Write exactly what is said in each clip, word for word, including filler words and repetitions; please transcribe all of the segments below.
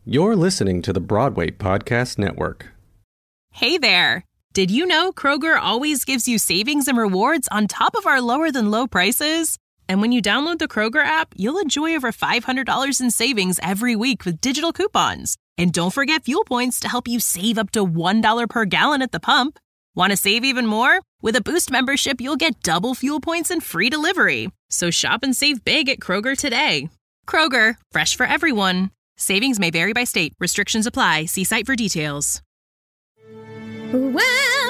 You're listening to the Broadway Podcast Network. Hey there! Did you know Kroger always gives you savings and rewards on top of our lower-than-low prices? And when you download the Kroger app, you'll enjoy over five hundred dollars in savings every week with digital coupons. And don't forget fuel points to help you save up to one dollar per gallon at the pump. Want to save even more? With a Boost membership, you'll get double fuel points and free delivery. So shop and save big at Kroger today. Kroger, fresh for everyone. Savings may vary by state. Restrictions apply. See site for details. Welcome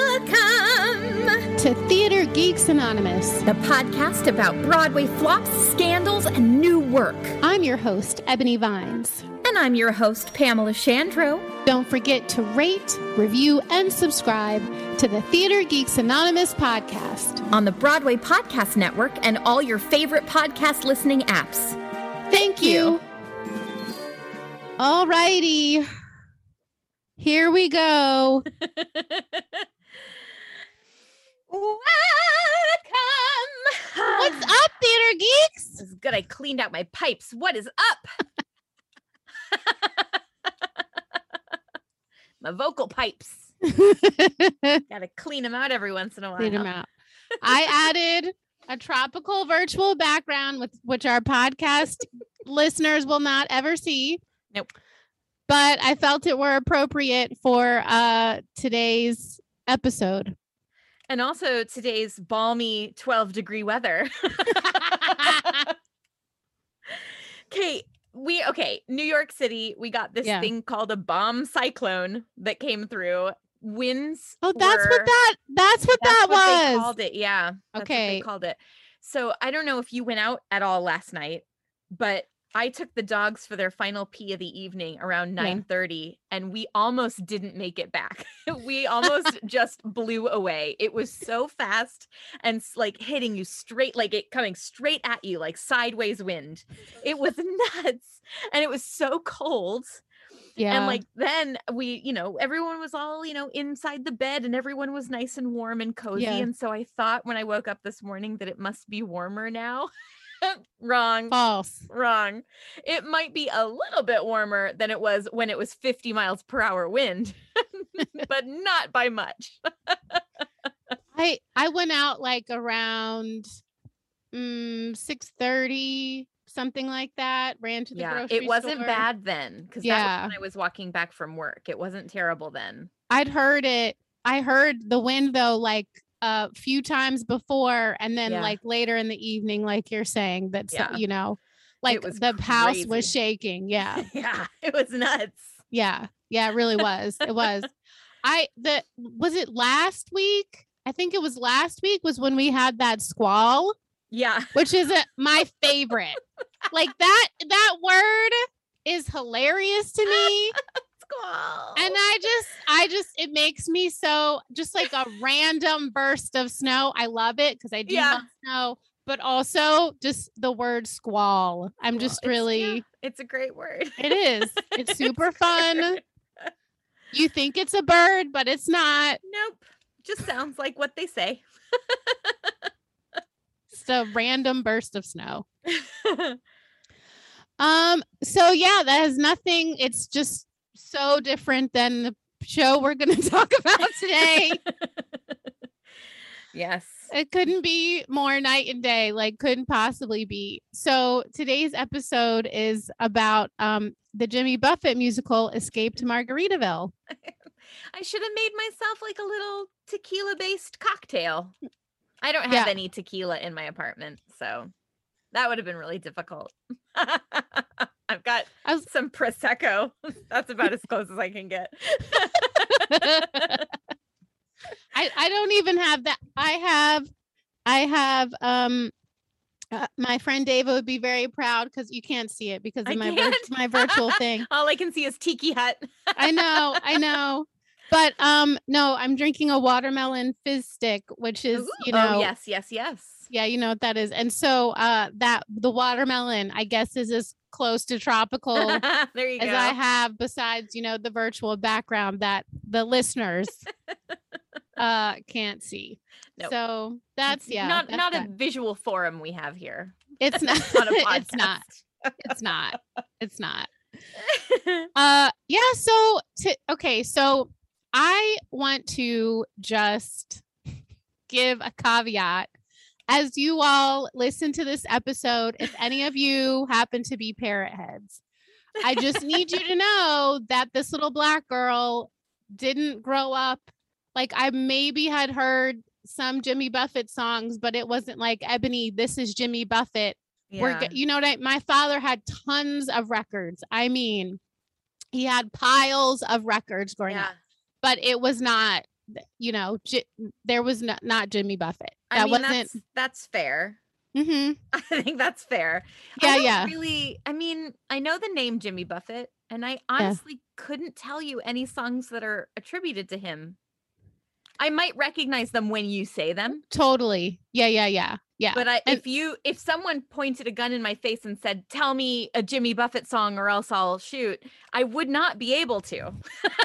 to Theater Geeks Anonymous, the podcast about Broadway flops, scandals, and new work. I'm your host, Ebony Vines. And I'm your host, Pamela Shandro. Don't forget to rate, review, and subscribe to the Theater Geeks Anonymous podcast on the Broadway Podcast Network and all your favorite podcast listening apps. Thank, Thank you. you. All righty. Here we go. Welcome. What's up, Theater Geeks? This is good. I cleaned out my pipes. What is up? My vocal pipes. Gotta clean them out every once in a while. Clean them out. I added a tropical virtual background, with which our podcast listeners will not ever see. Nope. But I felt it were appropriate for uh, today's episode. And also today's balmy twelve degree weather. Okay, we okay, New York City, we got this yeah. thing called a bomb cyclone that came through. Winds. Oh, that's were, what that that's what that's that what was. They called it. Yeah. That's okay. What they called it. So I don't know if you went out at all last night, but I took the dogs for their final pee of the evening around nine thirty, yeah. and we almost didn't make it back. We almost just blew away. It was so fast and like hitting you straight, like it coming straight at you, like sideways wind. It was nuts. And it was so cold. Yeah. And like then we, you know, everyone was all, you know, inside the bed and everyone was nice and warm and cozy. Yeah. And so I thought when I woke up this morning that it must be warmer now. Wrong. False. Wrong. It might be a little bit warmer than it was when it was fifty miles per hour wind, but not by much. I I went out like around um, six thirty, something like that. Ran to the yeah, grocery it wasn't store. bad then because yeah. that was when I was walking back from work. It wasn't terrible then. I'd heard it. I heard the wind though, like a few times before, and then yeah. like later in the evening, like you're saying, that yeah. you know, like the crazy. House was shaking. Yeah, yeah, it was nuts. Yeah, yeah, it really was. It was. I the was it last week? I think it was last week was when we had that squall. Yeah, which is a, my favorite. Like that that word is hilarious to me. And I just, I just, it makes me so just like a random burst of snow. I love it because I do yeah. love snow, but also just the word squall. I'm just well, really, it's, yeah, it's a great word. It is. It's super it's fun. You think it's a bird, but it's not. Nope. Just sounds like what they say. Just a random burst of snow. um. So yeah, that has nothing. It's just so different than the show we're going to talk about today. Yes. It couldn't be more night and day, like couldn't possibly be. So today's episode is about um, the Jimmy Buffett musical, Escape to Margaritaville. I should have made myself like a little tequila based cocktail. I don't have yeah. any tequila in my apartment, so that would have been really difficult. I've got was, some Prosecco. That's about as close as I can get. I, I don't even have that. I have, I have, um, uh, my friend Dava would be very proud because you can't see it because of I my, vir- my virtual thing. All I can see is Tiki Hut. I know, I know. But um, no, I'm drinking a watermelon fizz stick, which is, Ooh, you know, oh, yes, yes, yes. Yeah, you know what that is. And so uh, that the watermelon, I guess, is as close to tropical there you as go. I have, besides, you know, the virtual background that the listeners uh, can't see. Nope. So that's, yeah. Not that's not that. a visual forum we have here. It's not. Not a podcast. It's not. It's not. It's not. Uh, Yeah. So, to, okay. So I want to just give a caveat. As you all listen to this episode, if any of you happen to be parrot heads, I just need you to know that this little black girl didn't grow up. Like, I maybe had heard some Jimmy Buffett songs, but it wasn't like, Ebony, this is Jimmy Buffett. Yeah. We're, you know what I, my father had tons of records. I mean, he had piles of records growing yeah. up, but it was not, you know, J- there was not, not Jimmy Buffett. That I mean, wasn't. That's, that's fair. Mm-hmm. I think that's fair. Yeah, I don't yeah. Really, I mean, I know the name Jimmy Buffett, and I honestly yeah. couldn't tell you any songs that are attributed to him. I might recognize them when you say them. Totally. Yeah, yeah, yeah. Yeah. But I, and, if you, if someone pointed a gun in my face and said, "Tell me a Jimmy Buffett song, or else I'll shoot," I would not be able to.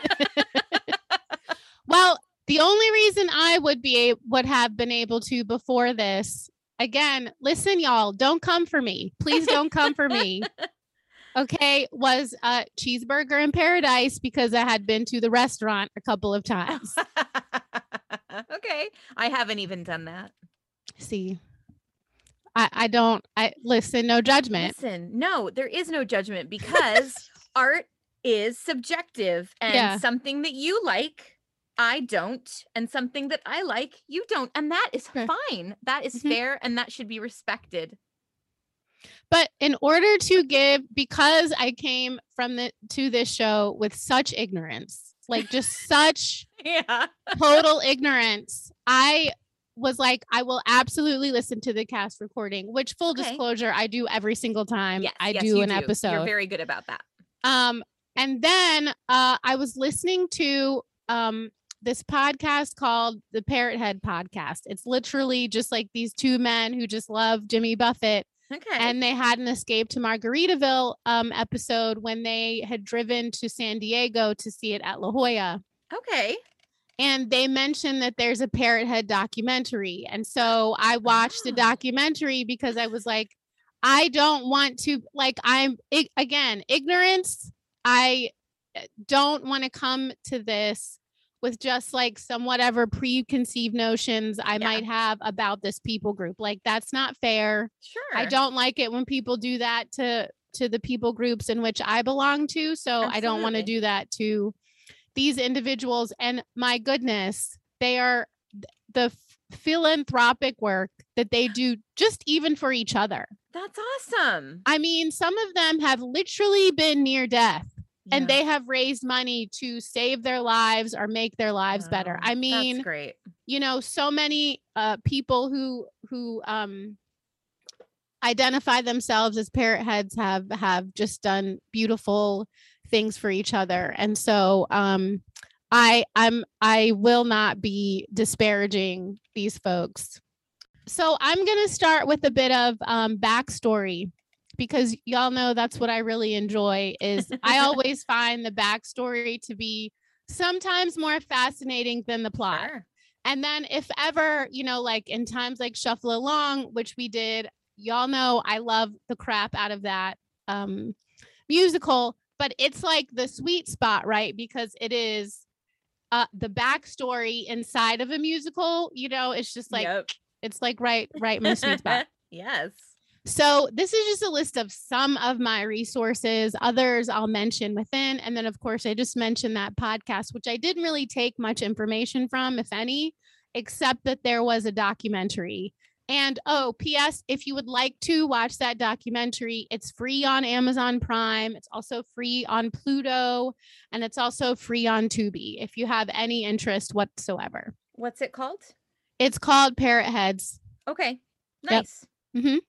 Well, the only reason I would be would have been able to before this, again, listen, y'all, don't come for me. Please don't come for me. Okay, was a cheeseburger in paradise because I had been to the restaurant a couple of times. Okay, I haven't even done that. See, I, I don't, I listen, no judgment. Listen, no, there is no judgment because art is subjective, and yeah. something that you like, I don't, and something that I like, you don't. And that is okay. fine. That is mm-hmm. fair, and that should be respected. But in order to give, because I came from the to this show with such ignorance, like just such yeah. total ignorance, I was like, I will absolutely listen to the cast recording, which full okay. disclosure, I do every single time yes, I yes, do an do. episode. You're very good about that. Um, and then uh, I was listening to um, this podcast called the Parrot Head Podcast. It's literally just like these two men who just love Jimmy Buffett. Okay. And they had an Escape to Margaritaville um, episode when they had driven to San Diego to see it at La Jolla. Okay. And they mentioned that there's a Parrot Head documentary. And so I watched oh. the documentary because I was like, I don't want to, like, I'm, ig- again, ignorance. I don't want to come to this with just like some whatever preconceived notions I yeah. might have about this people group. Like, that's not fair. Sure. I don't like it when people do that to, to the people groups in which I belong to. So Absolutely. I don't want to do that to these individuals. And my goodness, they are the philanthropic work that they do just even for each other. That's awesome. I mean, some of them have literally been near death. Yeah. And they have raised money to save their lives or make their lives wow, better. I mean, that's great. You know, so many uh, people who who um, identify themselves as parrot heads have have just done beautiful things for each other. And so um, I I'm I will not be disparaging these folks. So I'm going to start with a bit of um, backstory, because y'all know that's what I really enjoy. Is I always find the backstory to be sometimes more fascinating than the plot. Sure. And then if ever, you know, like in times like Shuffle Along, which we did, y'all know I love the crap out of that um, musical, but it's like the sweet spot, right? Because it is uh, the backstory inside of a musical, you know, it's just like, yep. it's like right, right in my sweet spot. Yes. So this is just a list of some of my resources. Others I'll mention within. And then, of course, I just mentioned that podcast, which I didn't really take much information from, if any, except that there was a documentary. And, oh, P S, if you would like to watch that documentary, it's free on Amazon Prime. It's also free on Pluto. And it's also free on Tubi, if you have any interest whatsoever. What's it called? It's called Parrot Heads. Okay. Nice. Yep. Mm-hmm.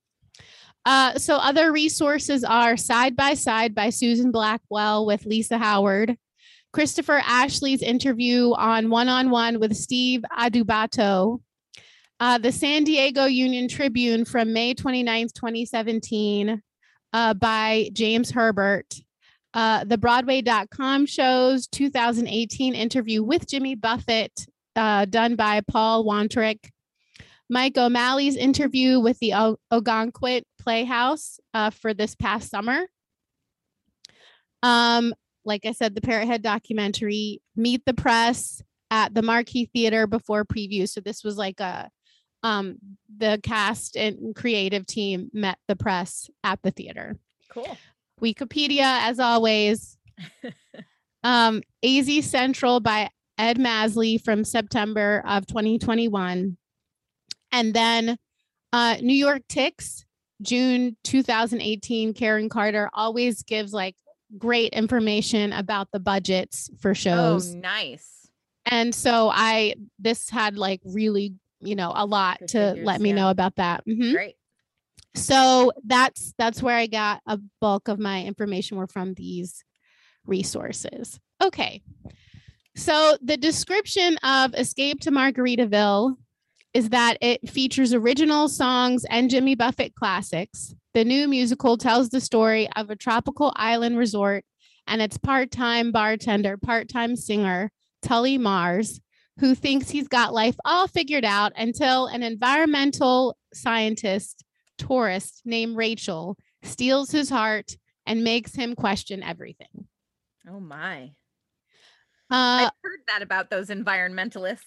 Uh, so other resources are Side by Side by Susan Blackwell with Lisa Howard, Christopher Ashley's interview on One-on-One with Steve Adubato, uh, the San Diego Union Tribune from May twenty-ninth, twenty seventeen uh, by James Herbert, uh, the Broadway dot com show's two thousand eighteen interview with Jimmy Buffett uh, done by Paul Wantrick, Mike O'Malley's interview with the o- Ogunquit Playhouse uh, for this past summer. Um, like I said, the Parrot Head documentary, Meet the Press at the Marquee Theater before preview. So this was like a, um, the cast and creative team met the press at the theater. Cool. Wikipedia, as always. um, A Z Central by Ed Masley from September of twenty twenty-one. And then uh, New York Ticks, June two thousand eighteen. Karen Carter always gives like great information about the budgets for shows. Oh, nice. And so I, this had like really, you know, a lot Good to figures, let me yeah. know about that. Mhm. Great. So that's, that's where I got a bulk of my information were from these resources. Okay. So the description of Escape to Margaritaville is that it features original songs and Jimmy Buffett classics. The new musical tells the story of a tropical island resort and its part-time bartender, part-time singer, Tully Mars, who thinks he's got life all figured out until an environmental scientist tourist named Rachel steals his heart and makes him question everything. Oh my. Uh, I've heard that about those environmentalists.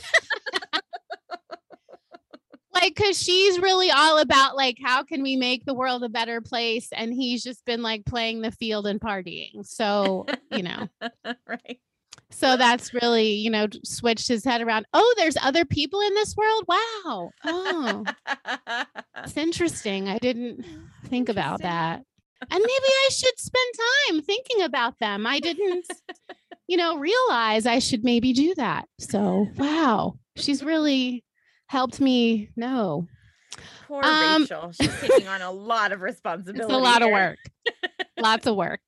like, cause she's really all about like, how can we make the world a better place? And he's just been like playing the field and partying. So, you know, Right. so that's really, you know, switched his head around. Oh, there's other people in this world. Wow. Oh, it's interesting. I didn't think about that. And maybe I should spend time thinking about them. I didn't, you know, realize I should maybe do that. So, wow, she's really helped me know. Poor Um, Rachel. She's taking on a lot of responsibility. It's a lot of here. work. Lots of work.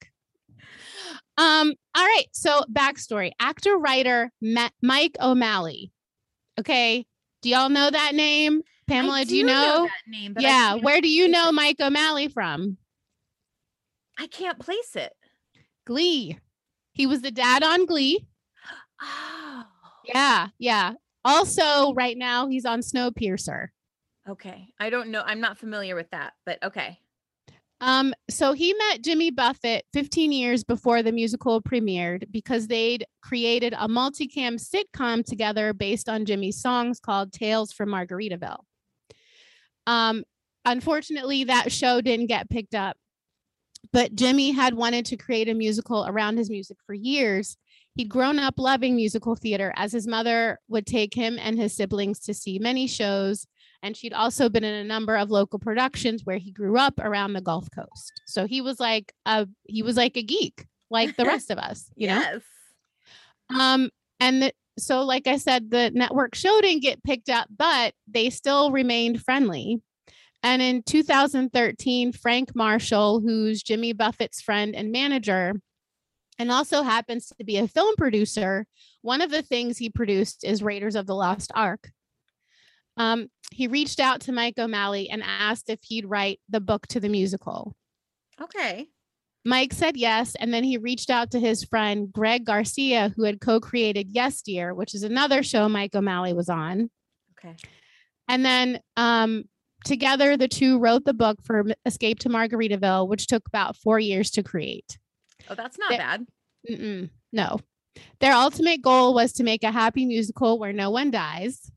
Um, all right. So backstory, actor, writer, Ma- Mike O'Malley. Okay. Do y'all know that name? Pamela, I do you do know? that name, but I Yeah. can't Where do you place know it. Mike O'Malley from? I can't place it. Glee. He was the dad on Glee. Oh. Yeah. Yeah. Also, right now he's on Snowpiercer. Okay. I don't know. I'm not familiar with that, but okay. Um, so he met Jimmy Buffett fifteen years before the musical premiered because they'd created a multicam sitcom together based on Jimmy's songs called Tales from Margaritaville. Um, unfortunately, that show didn't get picked up, but Jimmy had wanted to create a musical around his music for years. He'd grown up loving musical theater as his mother would take him and his siblings to see many shows. And she'd also been in a number of local productions where he grew up around the Gulf Coast. So he was like a he was like a geek, like the rest of us, you yes. know. Um, and the, so, like I said, the network show didn't get picked up, but they still remained friendly. And in two thousand thirteen, Frank Marshall, who's Jimmy Buffett's friend and manager, and also happens to be a film producer, one of the things he produced is Raiders of the Lost Ark. Um, he reached out to Mike O'Malley and asked if he'd write the book to the musical. Okay. Mike said yes, and then he reached out to his friend Greg Garcia, who had co-created Yes Dear, which is another show Mike O'Malley was on. Okay. And then um, together, the two wrote the book for Escape to Margaritaville, which took about four years to create. Oh, that's not They- bad. Mm-mm, no. Their ultimate goal was to make a happy musical where no one dies.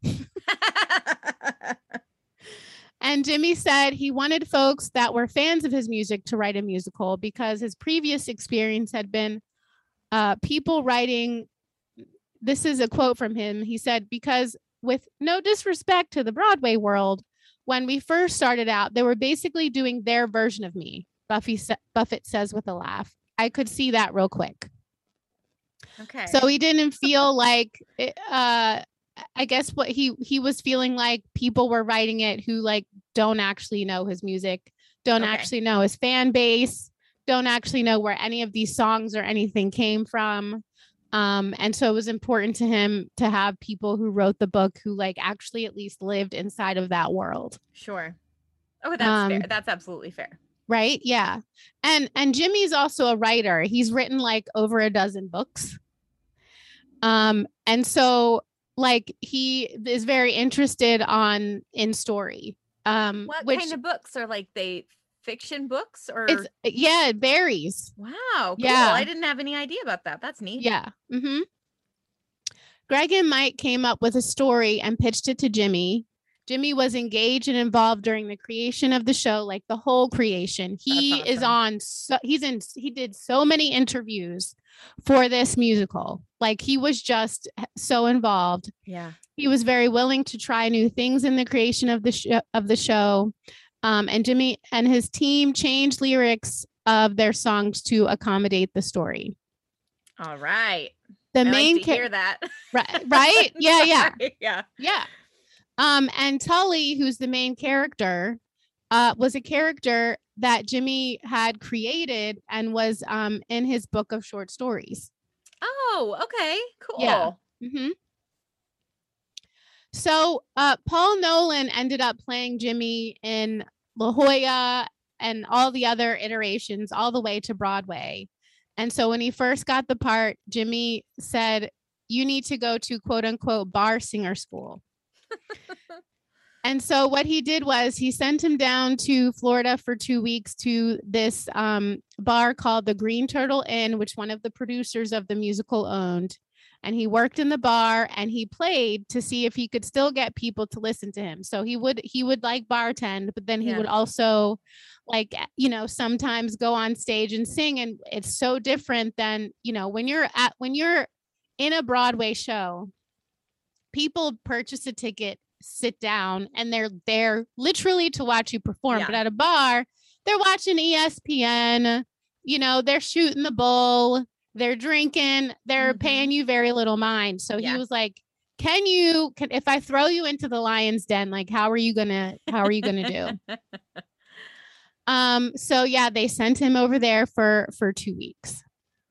And Jimmy said he wanted folks that were fans of his music to write a musical because his previous experience had been uh, people writing. This is a quote from him. He said, because with no disrespect to the Broadway world, when we first started out, they were basically doing their version of me. Buffy sa- Buffett says with a laugh. I could see that real quick. Okay. So he didn't feel like, it, uh, I guess what he, he was feeling like people were writing it who like don't actually know his music, don't Okay. actually know his fan base, don't actually know where any of these songs or anything came from. Um, and so it was important to him to have people who wrote the book who like actually at least lived inside of that world. Sure. Oh, that's Um, fair. That's absolutely fair. Right. Yeah. And, and Jimmy's also a writer. He's written like over a dozen books. Um, and so like he is very interested on in story. Um, What which kind of books are like they fiction books or? It's yeah, it varies. Wow. Cool. Yeah. I didn't have any idea about that. That's neat. Yeah. Mm-hmm. Greg and Mike came up with a story and pitched it to Jimmy. Jimmy was engaged and involved during the creation of the show, like the whole creation. He That's awesome. is on, so, he's in, he did so many interviews for this musical. Like he was just so involved. Yeah. He was very willing to try new things in the creation of the show, of the show. Um, and Jimmy and his team changed lyrics of their songs to accommodate the story. All right. The I main like to ca- hear that. right, right? Yeah, yeah. yeah. Yeah. Um, and Tully, who's the main character, uh, was a character that Jimmy had created and was um, in his book of short stories. Oh, okay. Cool. Yeah. Mm-hmm. So uh, Paul Nolan ended up playing Jimmy in La Jolla and all the other iterations all the way to Broadway. And so when he first got the part, Jimmy said, you need to go to quote unquote bar singer school. And so what he did was he sent him down to Florida for two weeks to this um, bar called the Green Turtle Inn, which one of the producers of the musical owned. And he worked in the bar and he played to see if he could still get people to listen to him. So he would he would like bartend, but then he Yeah. would also like, you know, sometimes go on stage and sing. And it's so different than, you know, when you're at when you're in a Broadway show, people purchase a ticket, sit down, and they're there literally to watch you perform. Yeah. But at a bar, they're watching E S P N, you know, they're shooting the bull, they're drinking, they're Mhm. paying you very little mind. So Yeah. he was like, can you, can, if I throw you into the lion's den, like, how are you gonna, how are you gonna do? Um, so yeah, they sent him over there for, for two weeks.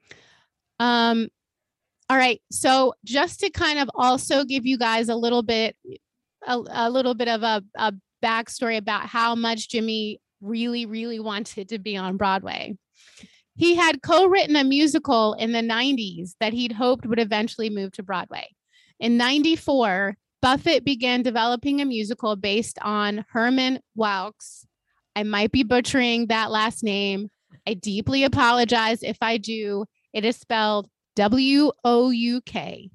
Um, all right. So just to kind of also give you guys a little bit, a, a little bit of a, a backstory about how much Jimmy really, really wanted to be on Broadway. He had co-written a musical in the nineties that he'd hoped would eventually move to Broadway. In ninety-four, Buffett began developing a musical based on Herman Wouk's. I might be butchering that last name. I deeply apologize if I do. It is spelled W O U K.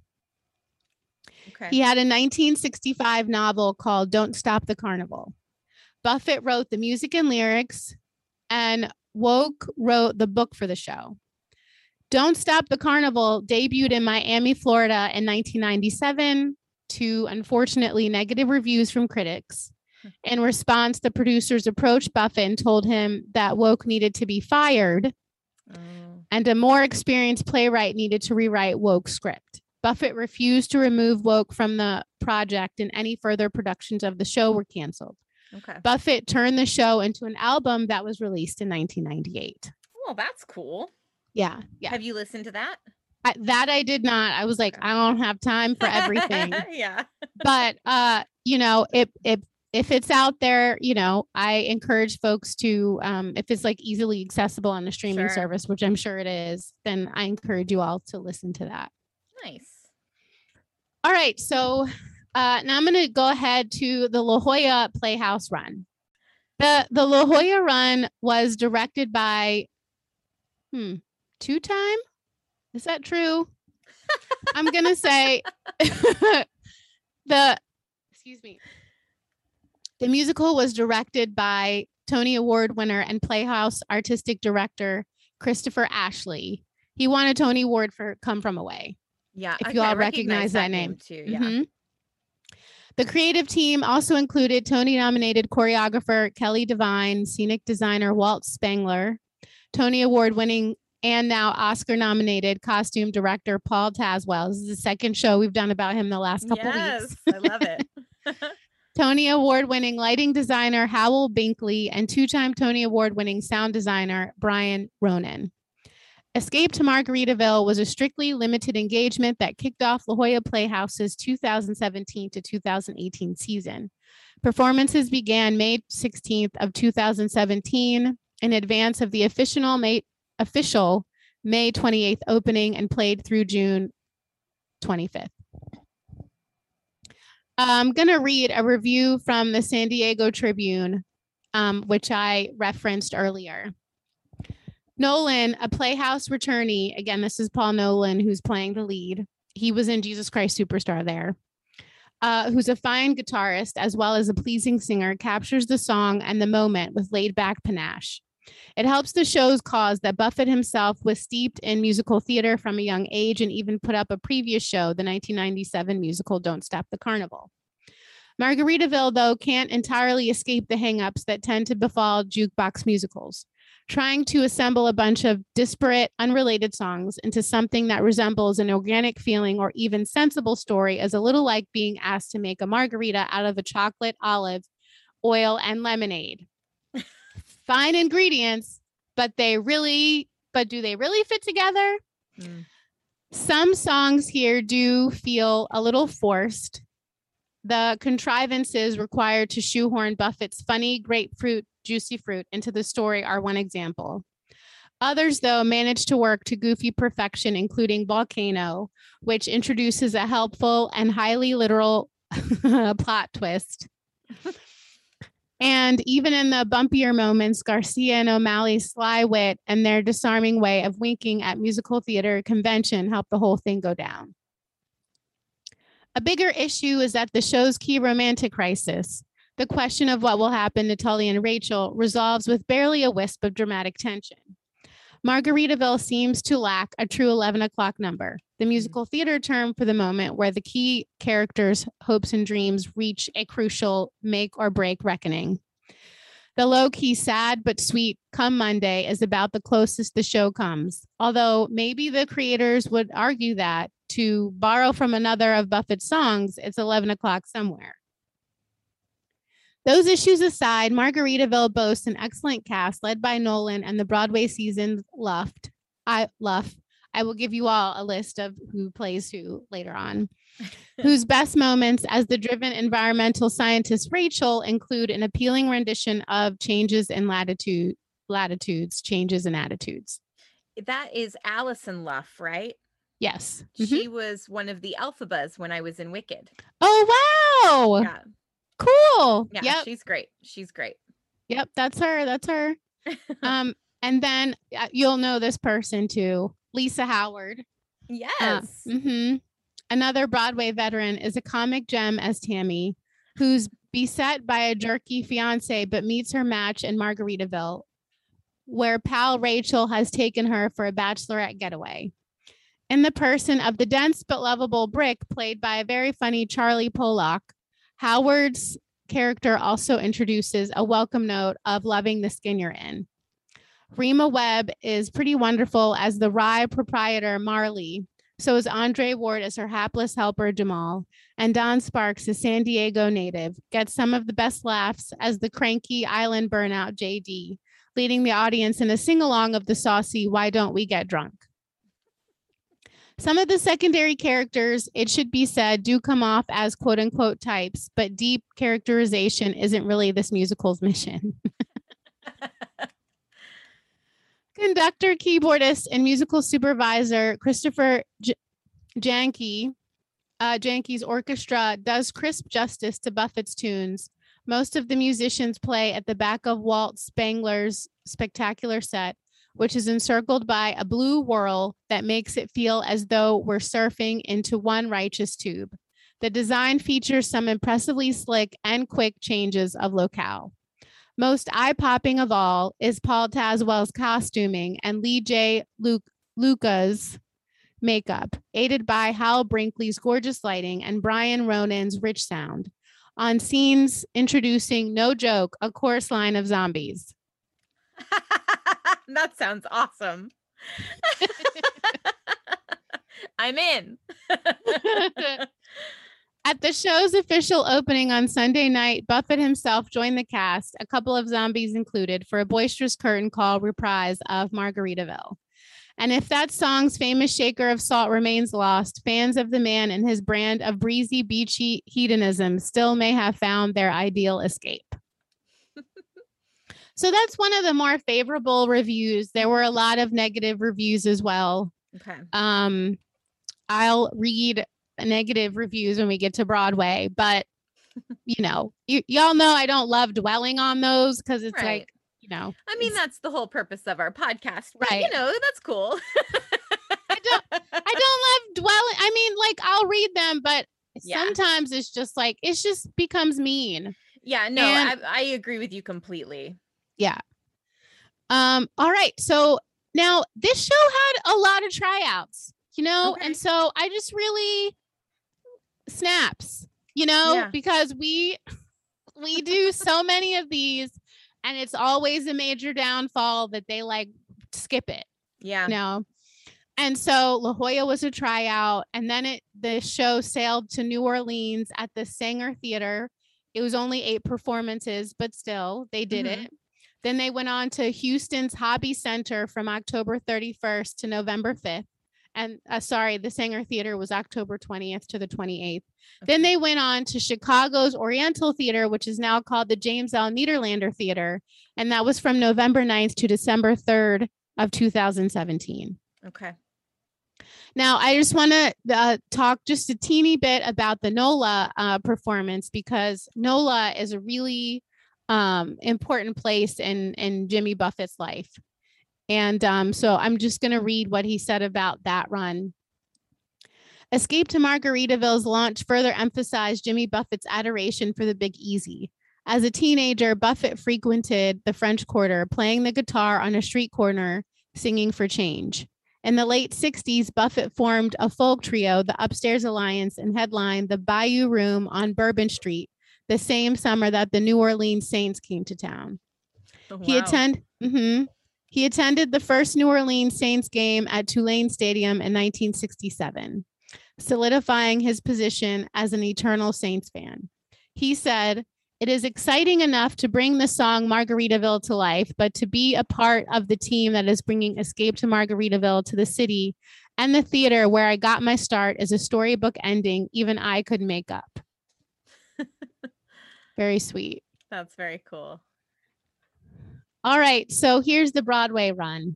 Okay. He had a nineteen sixty-five novel called Don't Stop the Carnival. Buffett wrote the music and lyrics, and Wouk wrote the book for the show. Don't Stop the Carnival debuted in Miami, Florida in nineteen ninety-seven to, unfortunately, negative reviews from critics. In response, the producers approached Buffett and told him that Wouk needed to be fired Oh. and a more experienced playwright needed to rewrite Wouk's script. Buffett refused to remove Wouk from the project, and any further productions of the show were canceled. Okay. Buffett turned the show into an album that was released in nineteen ninety-eight. Well, that's cool. Yeah, yeah. Have you listened to that? I, that I did not. I was like, Okay. I don't have time for everything. yeah. But uh, you know, if if if it's out there, you know, I encourage folks to, um, if it's like easily accessible on the streaming Sure. service, which I'm sure it is, then I encourage you all to listen to that. Nice. All right, so uh, now I'm going to go ahead to the La Jolla Playhouse run. The the La Jolla run was directed by, hmm, two-time? Is that true? I'm going to say the, excuse me. The musical was directed by Tony Award winner and Playhouse artistic director Christopher Ashley. He won a Tony Award for Come From Away. Yeah. If okay, you all I recognize that name. too. Yeah. Mhm. The creative team also included Tony-nominated choreographer Kelly Devine, scenic designer Walt Spangler, Tony Award-winning and now Oscar-nominated costume director Paul Tazwell. This is the second show we've done about him the last couple yes, weeks. I love it. Tony Award-winning lighting designer Howell Binkley and two-time Tony Award-winning sound designer Brian Ronan. Escape to Margaritaville was a strictly limited engagement that kicked off La Jolla Playhouse's two thousand seventeen to two thousand eighteen season. Performances began May sixteenth of two thousand seventeen in advance of the official May, official May twenty-eighth opening and played through June twenty-fifth. I'm going to read a review from the San Diego Tribune um, which I referenced earlier. Nolan, a Playhouse returnee. Again, this is Paul Nolan, who's playing the lead. He was in Jesus Christ Superstar there. Uh, who's a fine guitarist as well as a pleasing singer, captures the song and the moment with laid-back panache. It helps the show's cause that Buffett himself was steeped in musical theater from a young age and even put up a previous show, the nineteen ninety-seven musical Don't Stop the Carnival. Margaritaville, though, can't entirely escape the hangups that tend to befall jukebox musicals. Trying to assemble a bunch of disparate, unrelated songs into something that resembles an organic feeling or even sensible story is a little like being asked to make a margarita out of a chocolate, olive, oil, and lemonade. Fine ingredients, but they really, but do they really fit together? Mm. Some songs here do feel a little forced. The contrivances required to shoehorn Buffett's funny grapefruit, juicy fruit into the story are one example. Others, though, manage to work to goofy perfection, including Volcano, which introduces a helpful and highly literal plot twist. And even in the bumpier moments, Garcia and O'Malley's sly wit and their disarming way of winking at musical theater convention help the whole thing go down. A bigger issue is that the show's key romantic crisis, the question of what will happen to Tully and Rachel, resolves with barely a wisp of dramatic tension. Margaritaville seems to lack a true eleven o'clock number, the musical theater term for the moment where the key characters' hopes and dreams reach a crucial make or break reckoning. The low-key, sad but sweet Come Monday is about the closest the show comes, although maybe the creators would argue that, to borrow from another of Buffett's songs, it's eleven o'clock somewhere. Those issues aside, Margaritaville boasts an excellent cast led by Nolan and the Broadway seasoned Luft. I Luff. I will give you all a list of who plays who later on, whose best moments as the driven environmental scientist Rachel include an appealing rendition of Changes in Latitude, Latitudes, Changes in Attitudes. That is Alison Luff, right? Yes. She mm-hmm. was one of the Elphabas when I was in Wicked. Oh, wow. Yeah. Cool. Yeah, yep. She's great. She's great. Yep, that's her. That's her. um, and then uh, you'll know this person too, Lisa Howard. Yes. Uh, mm-hmm. Another Broadway veteran is a comic gem as Tammy, who's beset by a jerky fiance but meets her match in Margaritaville, where pal Rachel has taken her for a bachelorette getaway. In the person of the dense but lovable Brick, played by a very funny Charlie Pollock, Howard's character also introduces a welcome note of loving the skin you're in. Rima Webb is pretty wonderful as the Rye proprietor Marley. So is Andre Ward as her hapless helper Jamal. And Don Sparks, a San Diego native, gets some of the best laughs as the cranky island burnout J D, leading the audience in a sing-along of the saucy Why Don't We Get Drunk? Some of the secondary characters, it should be said, do come off as quote-unquote types, but deep characterization isn't really this musical's mission. Conductor, keyboardist, and musical supervisor Christopher J- Janke, uh, Janke's orchestra does crisp justice to Buffett's tunes. Most of the musicians play at the back of Walt Spangler's spectacular set, which is encircled by a blue whirl that makes it feel as though we're surfing into one righteous tube. The design features some impressively slick and quick changes of locale. Most eye-popping of all is Paul Tazwell's costuming and Lee J. Luke, Luca's makeup, aided by Hal Brinkley's gorgeous lighting and Brian Ronan's rich sound. On scenes introducing, no joke, a chorus line of zombies. That sounds awesome. I'm in. At the show's official opening on Sunday night, Buffett himself joined the cast, a couple of zombies included, for a boisterous curtain call reprise of Margaritaville. And if that song's famous shaker of salt remains lost, fans of the man and his brand of breezy, beachy hedonism still may have found their ideal escape. So that's one of the more favorable reviews. There were a lot of negative reviews as well. Okay. Um, I'll read negative reviews when we get to Broadway, but you know, you, y'all know I don't love dwelling on those because it's right. like, you know, I mean, that's the whole purpose of our podcast, but, right? You know, that's cool. I don't, I don't love dwelling. I mean, like I'll read them, but yeah. sometimes it's just like, it just becomes mean. Yeah, no, and, I, I agree with you completely. Yeah. Um. All right. So now this show had a lot of tryouts, you know, okay. and so I just really snaps, you know, yeah. because we we do so many of these, and it's always a major downfall that they like skip it. Yeah. You know. And so La Jolla was a tryout, and then it the show sailed to New Orleans at the Saenger Theater. It was only eight performances, but still, they did mm-hmm. it. Then they went on to Houston's Hobby Center from October thirty-first to November fifth. And uh, sorry, the Saenger Theater was October twentieth to the twenty-eighth. Okay. Then they went on to Chicago's Oriental Theater, which is now called the James L. Niederlander Theater. And that was from November ninth to December third of two thousand seventeen. Okay. Now, I just want to uh, talk just a teeny bit about the NOLA uh, performance, because NOLA is a really um, important place in, in Jimmy Buffett's life. And um, so I'm just going to read what he said about that run. Escape to Margaritaville's launch further emphasized Jimmy Buffett's adoration for the Big Easy. As a teenager, Buffett frequented the French Quarter, playing the guitar on a street corner, singing for change. In the late sixties, Buffett formed a folk trio, the Upstairs Alliance, and headlined the Bayou Room on Bourbon Street the same summer that the New Orleans Saints came to town. Oh, wow. He attend, mm-hmm, he attended the first New Orleans Saints game at Tulane Stadium in nineteen sixty-seven, solidifying his position as an eternal Saints fan. He said, "It is exciting enough to bring the song Margaritaville to life, but to be a part of the team that is bringing Escape to Margaritaville to the city and the theater where I got my start is a storybook ending even I could make up." Very sweet. That's very cool. All right. So here's the Broadway run.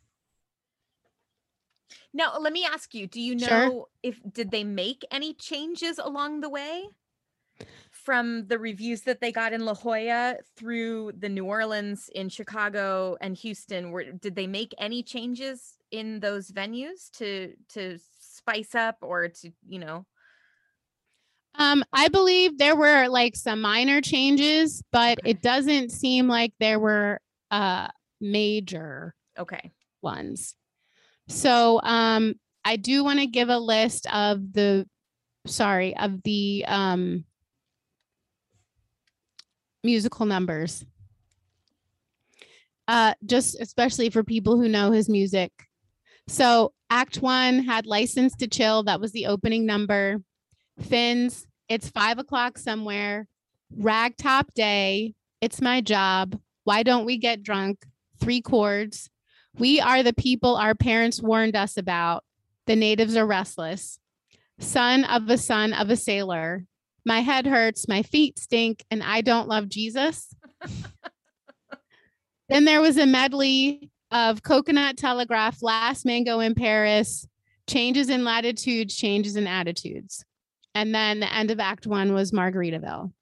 Now, let me ask you, do you know sure. if, did they make any changes along the way? From the reviews that they got in La Jolla through the New Orleans, in Chicago and Houston, were did they make any changes in those venues to to spice up or to, you know? Um, I believe there were like some minor changes, but okay. it doesn't seem like there were uh major okay ones. So um I do want to give a list of the sorry of the um musical numbers, uh, just especially for people who know his music. So Act One had License to Chill. That was the opening number. Fins, It's Five O'Clock Somewhere. Ragtop Day, It's My Job. Why Don't We Get Drunk? Three Chords. We Are the People Our Parents Warned Us About. The Natives Are Restless. Son of a Son of a Sailor. My Head Hurts, My Feet Stink, and I Don't Love Jesus. Then there was a medley of Coconut Telegraph, Last Mango in Paris, Changes in Latitudes, Changes in Attitudes. And then the end of Act One was Margaritaville.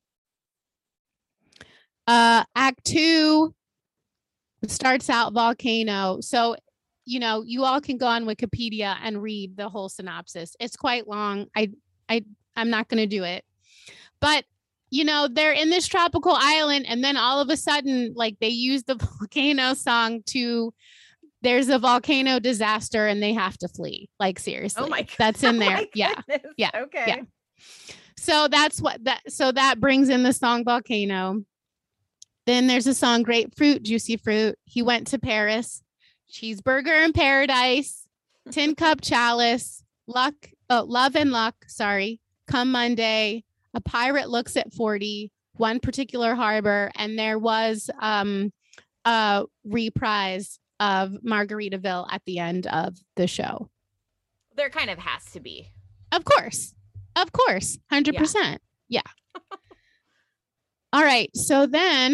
Uh, Act Two starts out Volcano. So, you know, you all can go on Wikipedia and read the whole synopsis. It's quite long. I, I, I'm not going to do it. But, you know, they're in this tropical island, and then all of a sudden, like, they use the volcano song to, there's a volcano disaster and they have to flee. Like, seriously. Oh my God. That's in there. Oh yeah. Yeah. Okay. Yeah. So that's what that, so that brings in the song Volcano. Then there's a song Grapefruit, Juicy Fruit. He Went to Paris, Cheeseburger in Paradise, Tin Cup Chalice, Luck, oh, Love and Luck, sorry, Come Monday, A Pirate Looks at forty, One Particular Harbor, and there was um, a reprise of Margaritaville at the end of the show. There kind of has to be. Of course. Of course. one hundred percent. Yeah. yeah. All right. So then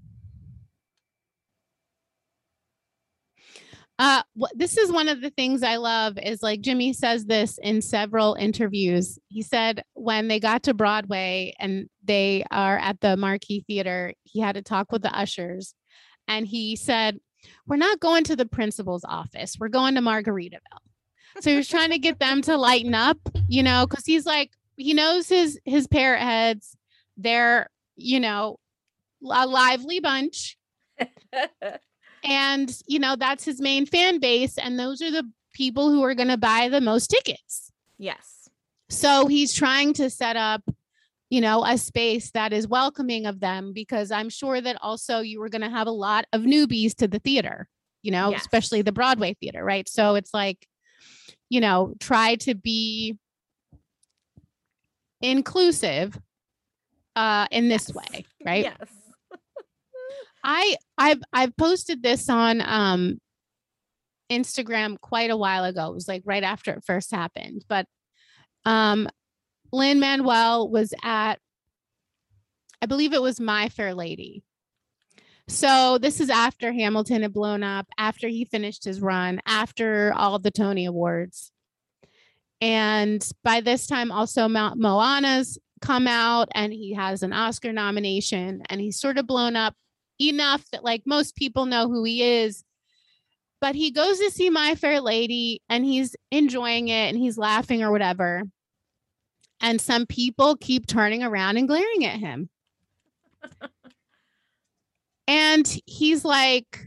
uh, wh- this is one of the things I love is, like, Jimmy says this in several interviews. He said when they got to Broadway and they are at the Marquee Theater. He had a talk with the ushers and he said, we're not going to the principal's office. We're going to Margaritaville. So he was trying to get them to lighten up, you know, because he's like, he knows his his parrot heads. They're, you know, a lively bunch. And, you know, that's his main fan base. And those are the people who are going to buy the most tickets. Yes. So he's trying to set up, you know, a space that is welcoming of them, because I'm sure that also you were going to have a lot of newbies to the theater, you know, Yes. especially the Broadway theater. Right. So it's like, you know, try to be inclusive uh, in this Yes. way. Right. Yes. I I've I've posted this on um Instagram quite a while ago. It was like right after it first happened. But um Lin-Manuel was at, I believe it was My Fair Lady. So this is after Hamilton had blown up, after he finished his run, after all the Tony Awards. And by this time also Mo- Moana's come out and he has an Oscar nomination and he's sort of blown up enough that like most people know who he is. But he goes to see My Fair Lady and he's enjoying it and he's laughing or whatever. And some people keep turning around and glaring at him. And he's like,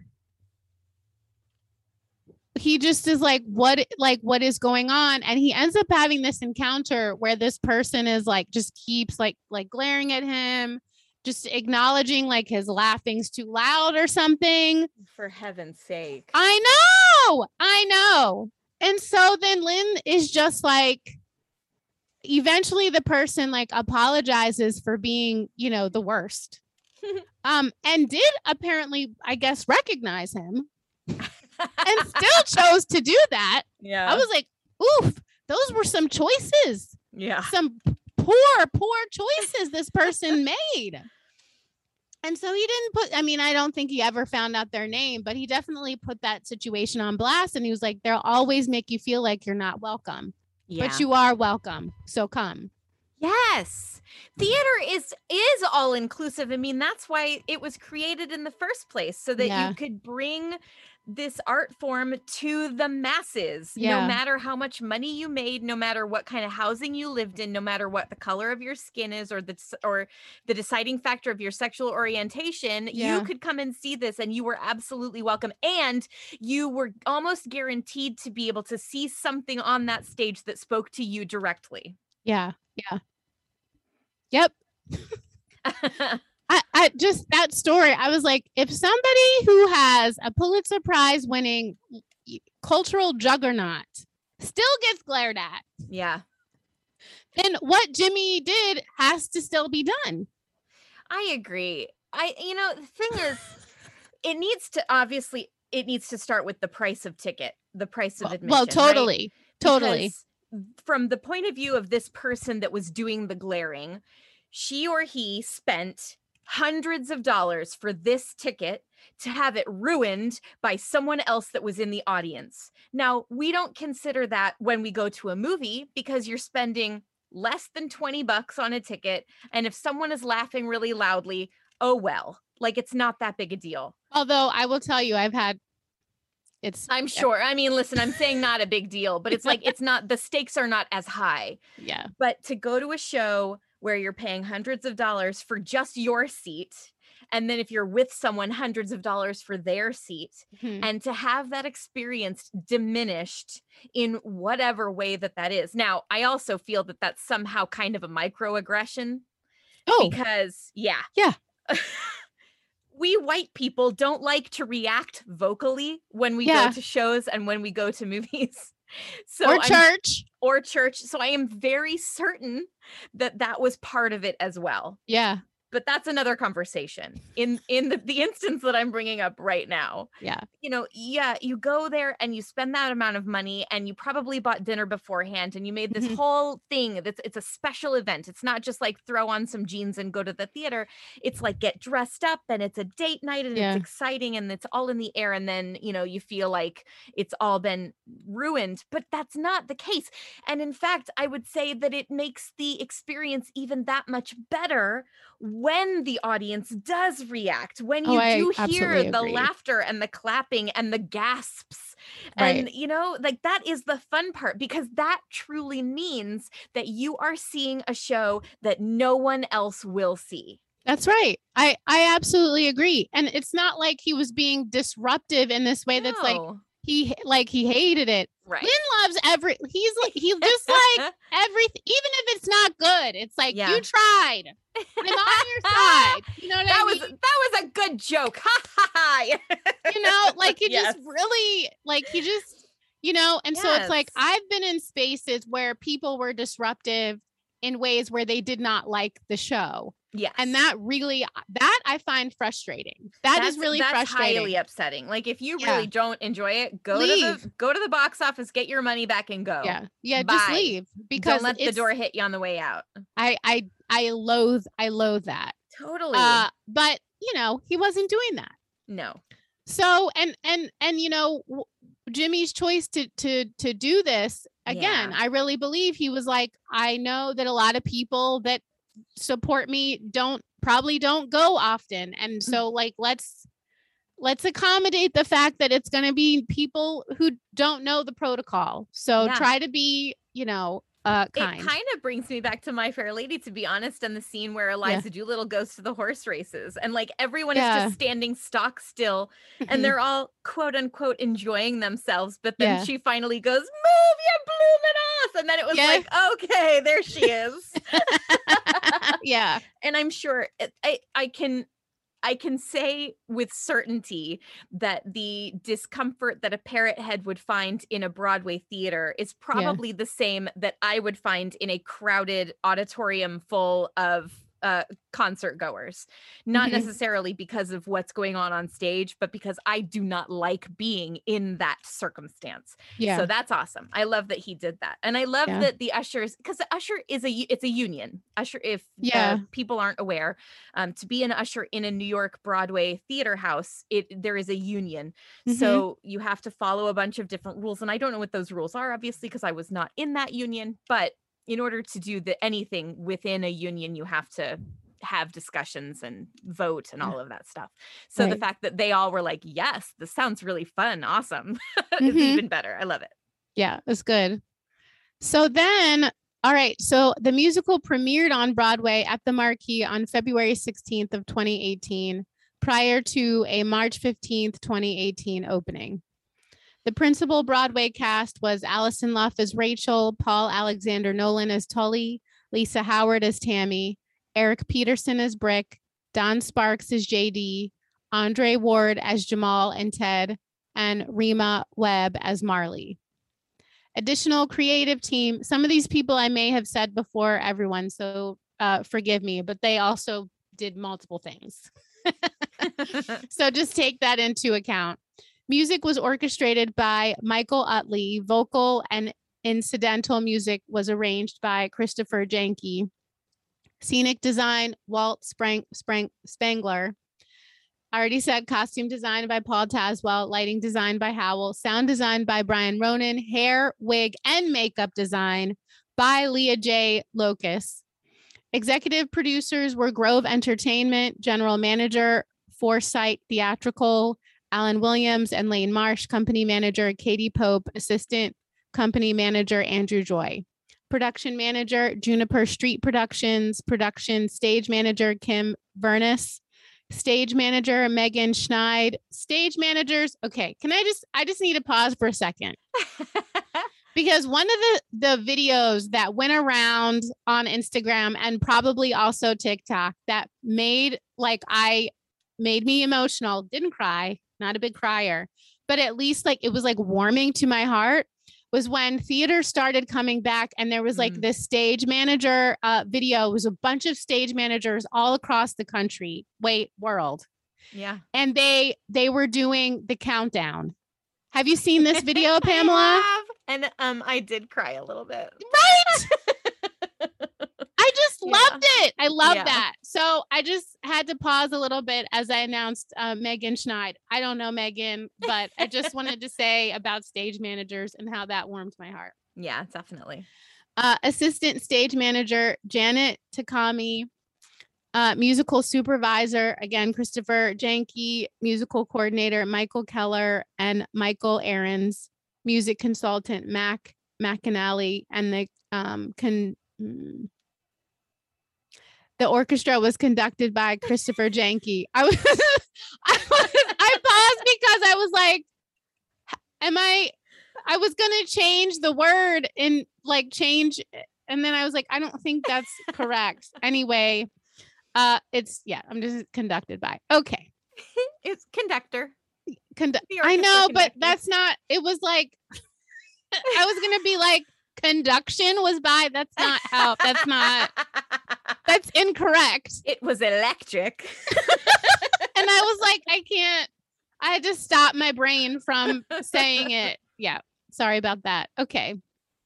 he just is like, what, like, what is going on? And he ends up having this encounter where this person is like, just keeps like, like glaring at him, just acknowledging like his laughing's too loud or something. For heaven's sake. I know, I know. And so then Lynn is just like, eventually the person like apologizes for being, you know, the worst. um, and did apparently, I guess, recognize him and still chose to do that. Yeah. I was like, oof, those were some choices. Yeah. Some poor, poor choices this person made. And so he didn't put, I mean, I don't think he ever found out their name, but he definitely put that situation on blast. And he was like, they'll always make you feel like you're not welcome. Yeah. But you are welcome. So come. Yes. Theater is is all inclusive. I mean, that's why it was created in the first place, so that Yeah. you could bring this art form to the masses, Yeah. no matter how much money you made, no matter what kind of housing you lived in, no matter what the color of your skin is, or the or the deciding factor of your sexual orientation. Yeah. You could come and see this and you were absolutely welcome. And you were almost guaranteed to be able to see something on that stage that spoke to you directly. Yeah. Yeah. Yep. I, I just, that story, I was like, if somebody who has a Pulitzer Prize winning cultural juggernaut still gets glared at, Yeah. then what Jimmy did has to still be done. I agree. I, you know, the thing is, it needs to, obviously, it needs to start with the price of ticket, the price of Well, admission. well, totally. Right? Totally. Because from the point of view of this person that was doing the glaring, she or he spent hundreds of dollars for this ticket to have it ruined by someone else that was in the audience. Now, we don't consider that when we go to a movie, because you're spending less than twenty bucks on a ticket. And if someone is laughing really loudly, oh, well, like it's not that big a deal. Although I will tell you, I've had, it's, I'm sure. I mean, listen, I'm saying not a big deal, but it's like, it's not, the stakes are not as high. yeah. But to go to a show where you're paying hundreds of dollars for just your seat, and then if you're with someone, hundreds of dollars for their seat, Mhm. and to have that experience diminished in whatever way that that is. Now, I also feel that that's somehow kind of a microaggression. Oh, Because, yeah. Yeah. We white people don't like to react vocally when we Yeah. go to shows and when we go to movies. So or I'm- church. or church. So I am very certain that that was part of it as well. Yeah. but that's another conversation. In in the, the instance that I'm bringing up right now, yeah, you know, yeah, you go there and you spend that amount of money and you probably bought dinner beforehand and you made this mm-hmm. whole thing. That's it's a special event. It's not just like throw on some jeans and go to the theater. It's like get dressed up and it's a date night and yeah. it's exciting and it's all in the air. And then, you know, you feel like it's all been ruined, but that's not the case. And in fact, I would say that it makes the experience even that much better when the audience does react, when you oh, do I hear the agree. laughter and the clapping and the gasps. Right. And, you know, like that is the fun part, because that truly means that you are seeing a show that no one else will see. That's right. I, I absolutely agree. And it's not like he was being disruptive in this way. No. That's like, he like he hated it. Right. Lynn loves every, he's like, he's just like everything, even if it's not good. It's like, yeah. you tried. I'm on your side. You know what that I was, mean? That was a good joke. Ha ha ha. You know, like he yes. just really, like he just, you know, and yes. so it's like, I've been in spaces where people were disruptive in ways where they did not like the show. Yeah. And that really, that I find frustrating. That that's, is really that's frustrating. highly upsetting. Like if you yeah. really don't enjoy it, go leave. to the go to the box office, get your money back and go. Yeah. Yeah. Bye. Just leave, because don't let the door hit you on the way out. I, I, I loathe, I loathe that. Totally. Uh, but you know, he wasn't doing that. No. So, and, and, and, you know, w- Jimmy's choice to, to, to do this again, yeah. I really believe he was like, I know that a lot of people that support me don't probably don't go often. And so like, let's, let's accommodate the fact that it's going to be people who don't know the protocol. So yeah. try to be, you know, uh, kind. It kind of brings me back to My Fair Lady, to be honest, and the scene where Eliza yeah. Doolittle goes to the horse races and like everyone yeah. is just standing stock still and they're all quote unquote enjoying themselves. But then yeah. she finally goes, move your blooming ass. And then it was yeah. like, okay, there she is. yeah. And I'm sure it, I, I can, I can say with certainty that the discomfort that a parrot head would find in a Broadway theater is probably yeah. the same that I would find in a crowded auditorium full of uh, concert goers. Not mm-hmm. necessarily because of what's going on on stage, but because I do not like being in that circumstance. Yeah. So that's awesome. I love that he did that. And I love yeah. that the ushers, because the usher is a, it's a union. Usher, if yeah. uh, people aren't aware, um, to be an usher in a New York Broadway theater house, it there is a union. Mm-hmm. So you have to follow a bunch of different rules. And I don't know what those rules are, obviously, because I was not in that union, but in order to do the anything within a union, you have to have discussions and vote and all of that stuff. So right. the fact that they all were like, yes, this sounds really fun. Awesome. Mm-hmm. is even better. I love it. Yeah, it's good. So then, all right. So the musical premiered on Broadway at the Marquee on February sixteenth of twenty eighteen, prior to a March fifteenth, twenty eighteen opening. The principal Broadway cast was Allison Luff as Rachel, Paul Alexander Nolan as Tully, Lisa Howard as Tammy, Eric Peterson as Brick, Don Sparks as J D, Andre Ward as Jamal and Ted, and Rima Webb as Marley. Additional creative team. Some of these people I may have said before, everyone, so uh, forgive me, but they also did multiple things. So just take that into account. Music was orchestrated by Michael Utley. Vocal and incidental music was arranged by Christopher Janke. Scenic design, Walt Sprang- Sprang- Spangler. I already said costume design by Paul Tazwell, lighting design by Howell, sound design by Brian Ronan, hair, wig, and makeup design by Leah J. Locus. Executive producers were Grove Entertainment, general manager, Foresight Theatrical, Alan Williams and Lane Marsh, company manager, Katie Pope, assistant company manager, Andrew Joy. Production manager, Juniper Street Productions, production stage manager, Kim Vernus, stage manager, Megan Schneid, stage managers. Okay, can I just, I just need to pause for a second. Because one of the, the videos that went around on Instagram and probably also TikTok that made, like, I made me emotional, didn't cry, not a big crier, but at least like, it was like warming to my heart, was when theater started coming back, and there was like Mm. this stage manager uh, video. It was a bunch of stage managers all across the country, wait, world. Yeah. And they they were doing the countdown. Have you seen this video, I Pamela? have, and um, I did cry a little bit. Right? I just Yeah. loved it. I love Yeah. that. So I just had to pause a little bit as I announced uh, Megan Schneid. I don't know Megan, but I just wanted to say about stage managers and how that warmed my heart. Yeah, definitely. Uh, assistant stage manager Janet Takami, uh, musical supervisor again Christopher Janke, musical coordinator Michael Keller, and Michael Aarons, music consultant Mac McAnally, and the um, con. mm, The orchestra was conducted by Christopher Janke. I was, I was, I paused because I was like, am I, I was going to change the word and like change. And then I was like, I don't think that's correct. Anyway, uh, it's, yeah, I'm just conducted by. Okay. It's conductor. Condu- The I orchestra know, but conductor. that's not, it was like, I was going to be like, conduction was by, that's not how, that's not, that's incorrect. It was electric. And I was like, I can't, I had to stop my brain from saying it. Yeah. Sorry about that. Okay.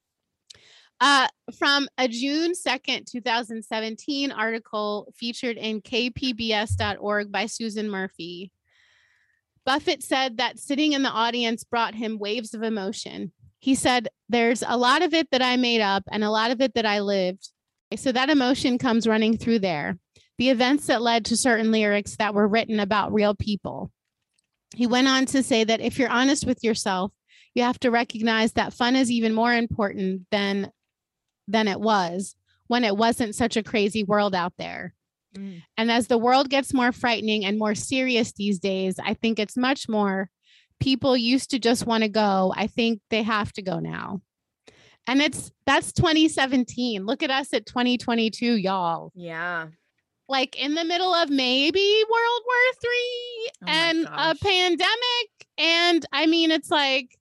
Uh, from a June second, twenty seventeen article featured in K P B S dot org by Susan Murphy. Buffett said that sitting in the audience brought him waves of emotion. He said, there's a lot of it that I made up and a lot of it that I lived. So that emotion comes running through there. The events that led to certain lyrics that were written about real people. He went on to say that if you're honest with yourself, you have to recognize that fun is even more important than, than it was when it wasn't such a crazy world out there. Mm. And as the world gets more frightening and more serious these days, I think it's much more. People used to just want to go. I think they have to go now. And it's that's twenty seventeen. Look at us at twenty twenty-two, y'all. Yeah. Like in the middle of maybe World War Three Oh my and a gosh. pandemic. And I mean, it's like,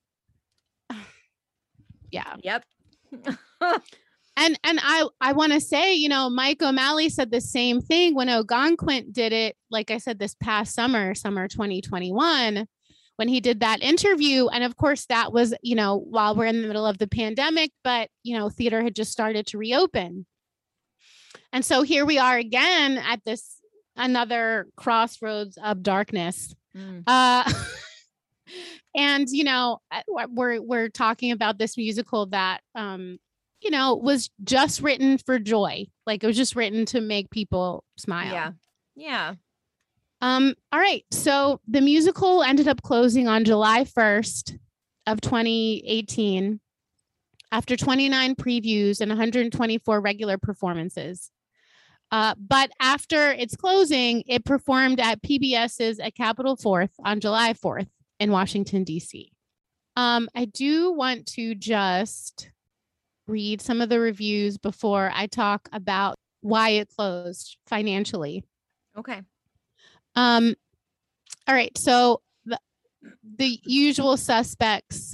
yeah. Yep. And and I, I want to say, you know, Mike O'Malley said the same thing when Algonquin did it, like I said, this past summer, summer twenty twenty-one, when he did that interview. And of course, that was, you know, while we're in the middle of the pandemic, but, you know, theater had just started to reopen. And so here we are again at this another crossroads of darkness. Mm. Uh, and, you know, we're we're talking about this musical that, um, you know, was just written for joy. Like it was just written to make people smile. Yeah. Yeah. Um, all right. So the musical ended up closing on July first of twenty eighteen after twenty-nine previews and one hundred twenty-four regular performances. Uh, but after its closing, it performed at PBS's at Capitol Fourth on July fourth in Washington, D C. Um, I do want to just read some of the reviews before I talk about why it closed financially. Okay. Um, all right. So the, the usual suspects.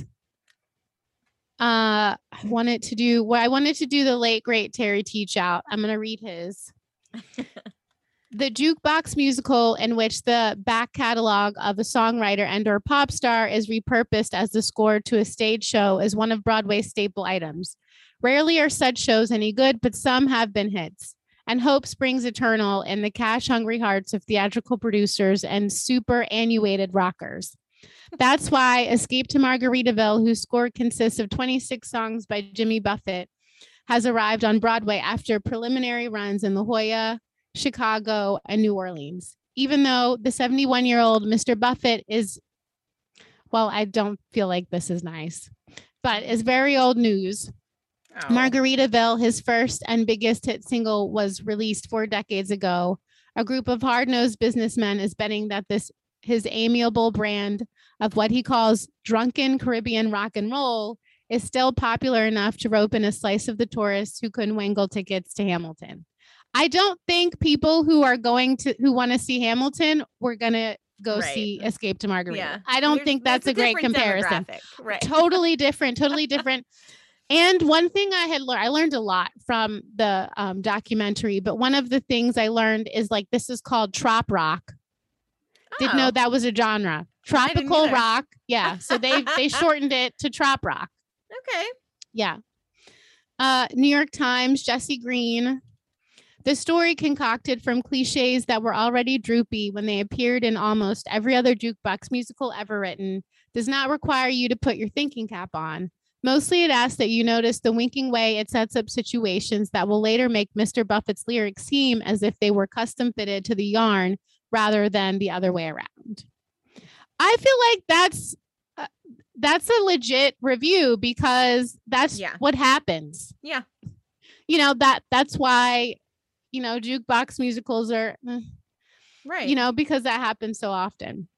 Uh, I wanted to do what I wanted to do the late great Terry Teachout. I'm going to read his. The jukebox musical in which the back catalog of a songwriter and or pop star is repurposed as the score to a stage show is one of Broadway's staple items. Rarely are such shows any good, but some have been hits. And hope springs eternal in the cash-hungry hearts of theatrical producers and superannuated rockers. That's why Escape to Margaritaville, whose score consists of twenty-six songs by Jimmy Buffett, has arrived on Broadway after preliminary runs in La Jolla, Chicago, and New Orleans. Even though the seventy-one-year-old Mister Buffett is, well, I don't feel like this is nice, but is very old news. Oh. Margaritaville, his first and biggest hit single, was released four decades ago. A group of hard-nosed businessmen is betting that this his amiable brand of what he calls drunken Caribbean rock and roll is still popular enough to rope in a slice of the tourists who couldn't wangle tickets to Hamilton. I don't think people who are going to who want to see Hamilton were going to go Right. see Escape to Margarita. Yeah. I don't There's- think that's there's a great different comparison. demographic. Right. Totally different, totally different. And one thing I had learned, I learned a lot from the um, documentary, but one of the things I learned is like, this is called trop rock. Didn't know Oh. that was a genre. didn't Tropical either. rock. Yeah. So they they shortened it to trop rock. Okay. Yeah. Uh, New York Times, Jesse Green. The story concocted from cliches that were already droopy when they appeared in almost every other jukebox musical ever written does not require you to put your thinking cap on. Mostly it asks that you notice the winking way it sets up situations that will later make Mister Buffett's lyrics seem as if they were custom fitted to the yarn rather than the other way around. I feel like that's uh, that's a legit review because that's Yeah. what happens. Yeah. You know, that that's why, you know, jukebox musicals are, eh, Right. you know, because that happens so often.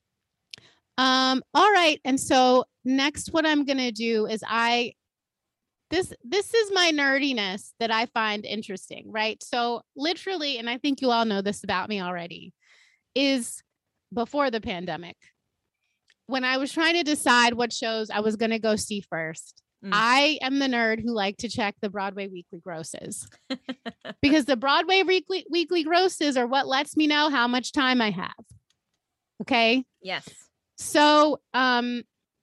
Um, all right. And so next, what I'm going to do is I, this, this is my nerdiness that I find interesting, right? So literally, and I think you all know this about me already, is before the pandemic, when I was trying to decide what shows I was going to go see first, Mm. I am the nerd who like to check the Broadway weekly grosses because the Broadway weekly weekly grosses are what lets me know how much time I have. Okay. Yes. So, um,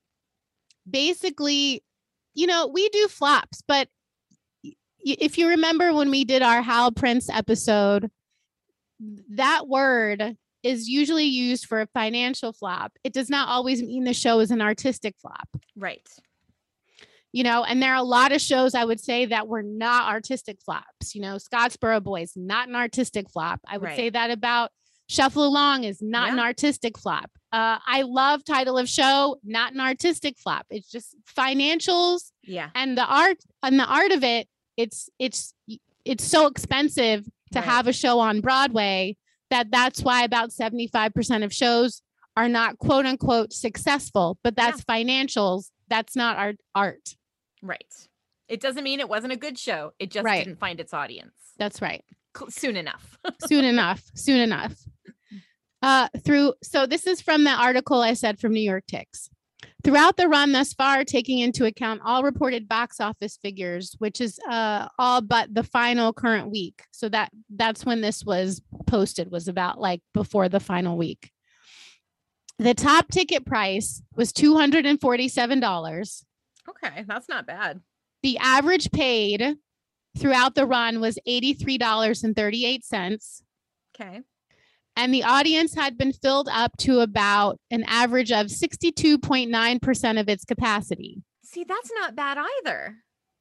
basically, you know, we do flops, but y- if you remember when we did our Hal Prince episode, that word is usually used for a financial flop. It does not always mean the show is an artistic flop. Right. You know, and there are a lot of shows I would say that were not artistic flops. You know, Scottsboro Boys, not an artistic flop. I would Right. say that about Shuffle Along is not an Yeah. artistic flop. Uh, I love Title of Show, not an artistic flop. It's just financials Yeah. and the art and the art of it. It's it's it's so expensive to Right. have a show on Broadway that that's why about seventy-five percent of shows are not quote unquote successful. But that's financials. That's not art art. Right. It doesn't mean it wasn't a good show. It just Right. didn't find its audience That's right. Cl- soon enough. Soon enough. Soon enough. Uh, through so this is from the article I said from New York Ticks. Throughout the run thus far, taking into account all reported box office figures, which is uh, all but the final current week. So that that's when this was posted, was about like before the final week. The top ticket price was two hundred forty-seven dollars. Okay. That's not bad. The average paid throughout the run was eighty-three dollars and thirty-eight cents. Okay. And the audience had been filled up to about an average of sixty-two point nine percent of its capacity. See, that's not bad either.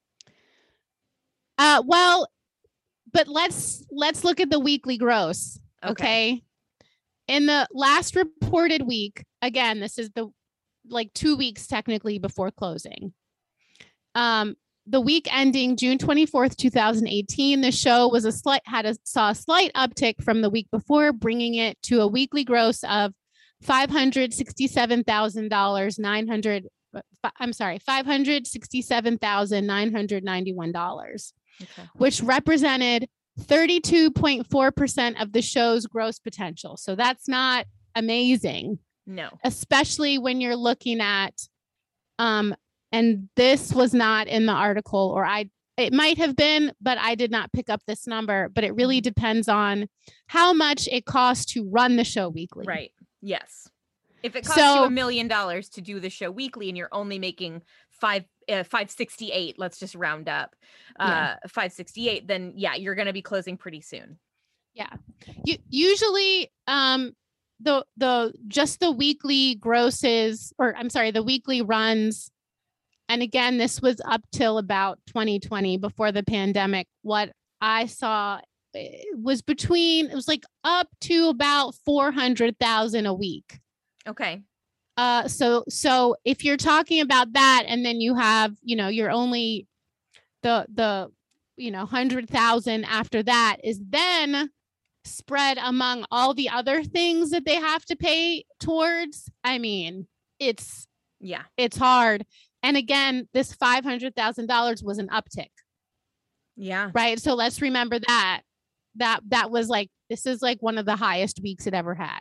Uh, well, but let's let's look at the weekly gross. Okay. Okay. In the last reported week, again, this is the like two weeks technically before closing. Um, the week ending June twenty-fourth, twenty eighteen, the show was a slight had a saw a slight uptick from the week before, bringing it to a weekly gross of five hundred sixty-seven thousand dollars, nine hundred. I'm sorry, five hundred sixty-seven thousand nine hundred ninety-one dollars, Okay. which represented thirty-two point four percent of the show's gross potential. So that's not amazing, No. especially when you're looking at, um, and this was not in the article, or I, it might have been, but I did not pick up this number, but it really depends on how much it costs to run the show weekly. Right. Yes. If it costs you So- a million dollars to do the show weekly and you're only making five uh, five sixty-eight, let's just round up, uh, five sixty-eight, then yeah, you're going to be closing pretty soon. U- usually, um, the, the, just the weekly grosses, or I'm sorry, the weekly runs. And again, this was up till about twenty twenty before the pandemic. What I saw eh, was between, it was like up to about four hundred thousand a week. Okay. Uh, so, so if you're talking about that, and then you have, you know, you're only the, the, you know, hundred thousand after that is then spread among all the other things that they have to pay towards. I mean, it's, Yeah. it's hard. And again, this five hundred thousand dollars was an uptick, Yeah. right? So let's remember that, that, that was like, this is like one of the highest weeks it ever had.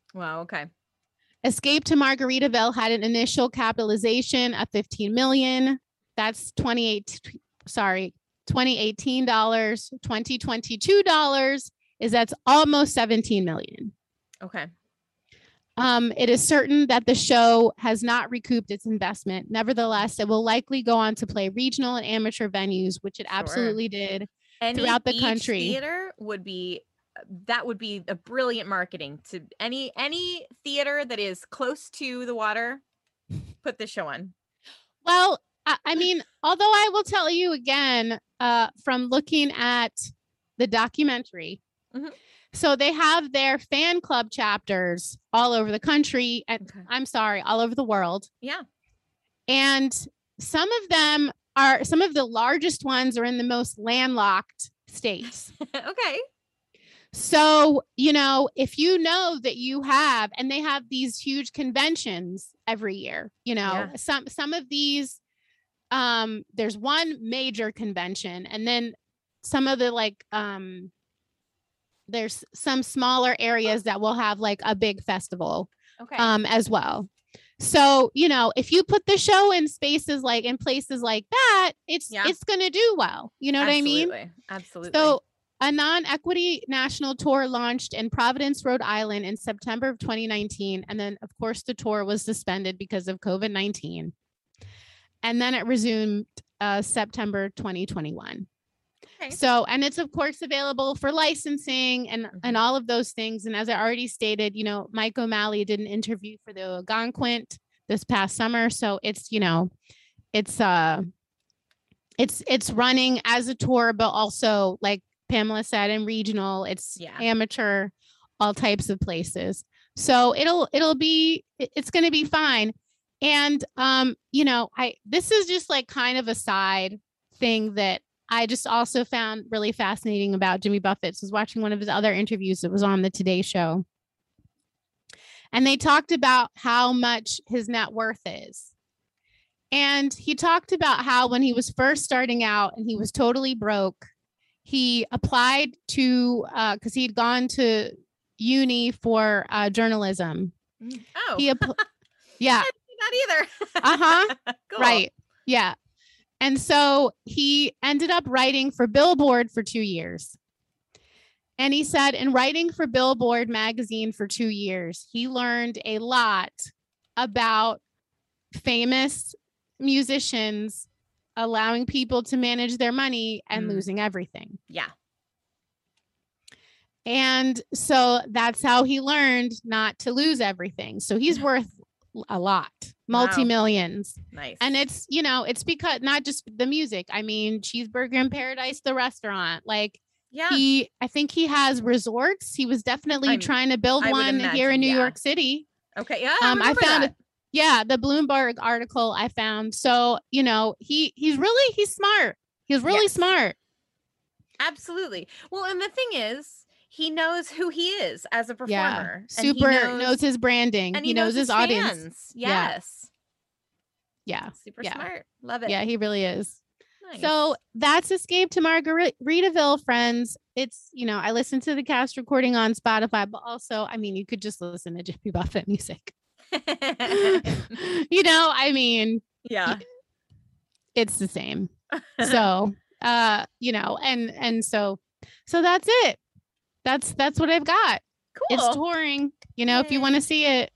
Wow. Okay. Escape to Margaritaville had an initial capitalization of fifteen million. That's twenty-eight. Sorry, twenty eighteen dollars. twenty twenty-two dollars is that's almost seventeen million. Okay. Um, it is certain that the show has not recouped its investment. Nevertheless, it will likely go on to play regional and amateur venues, which it Sure. absolutely did Any throughout the beach country. theater would be that would be a brilliant marketing to any any theater that is close to the water. Put this show on. Well, I, I mean, although I will tell you again, uh, from looking at the documentary, Mhm. so they have their fan club chapters all over the country, and Okay. I'm sorry, all over the world. Yeah. And some of them are, some of the largest ones are in the most landlocked states. Okay. So, you know, if you know that you have, and they have these huge conventions every year, you know, Yeah. some, some of these, um, there's one major convention, and then some of the like, um, there's some smaller areas that will have like a big festival, Okay. um, as well. So, you know, if you put the show in spaces like in places like that, it's, Yeah. it's going to do well. You know what I mean? Absolutely. Absolutely. So a non-equity national tour launched in Providence, Rhode Island in September of twenty nineteen. And then, of course, the tour was suspended because of COVID nineteen. And then it resumed uh, September twenty twenty-one. Okay. So, and it's, of course, available for licensing and, Mhm. and all of those things. And as I already stated, you know, Mike O'Malley did an interview for the Algonquin this past summer. So it's, you know, it's, uh, it's, it's running as a tour, but also like Pamela said, in regional, it's Yeah. amateur, all types of places. So it'll, it'll be, it- it's going to be fine. And, um, you know, I, this is just like kind of a side thing that I just also found really fascinating about Jimmy Buffett. So I was watching one of his other interviews that was on the Today Show. And they talked about how much his net worth is. And he talked about how when he was first starting out and he was totally broke, he applied to, uh, because he'd gone to uni for uh, journalism. Mm. Oh, He, app- yeah, not either. Uh-huh. Cool. right. Yeah. And so he ended up writing for Billboard for two years. And he said in writing for Billboard magazine for two years, he learned a lot about famous musicians allowing people to manage their money and Mm. losing everything. Yeah. And so that's how he learned not to lose everything. So he's worth a lot, multi-millions. Nice. And it's, you know, it's because not just the music. I mean, Cheeseburger in Paradise, the restaurant, like yeah. he, I think he has resorts. He was definitely I'm- trying to build I would one here imagine, in New yeah. York City. Okay. Yeah. I, Um, I remember found that. it. Yeah, the Bloomberg article I found. So, you know, he he's really, he's smart. He's really Yes. smart. Absolutely. Well, and the thing is, he knows who he is as a performer. Yeah. And he Super knows, his branding. and he, knows, his, audience. fans. Yeah. Yes. Yeah. Super Yeah. smart. Love it. Yeah, he really is. Nice. So that's Escape to Margaritaville, friends. It's, you know, I listened to the cast recording on Spotify, but also, I mean, you could just listen to Jimmy Buffett music. You know, I mean, yeah. it's the same. So, uh, you know, and and so so that's it. That's that's what I've got. Cool. It's touring, you know, if you Yay. want to see it.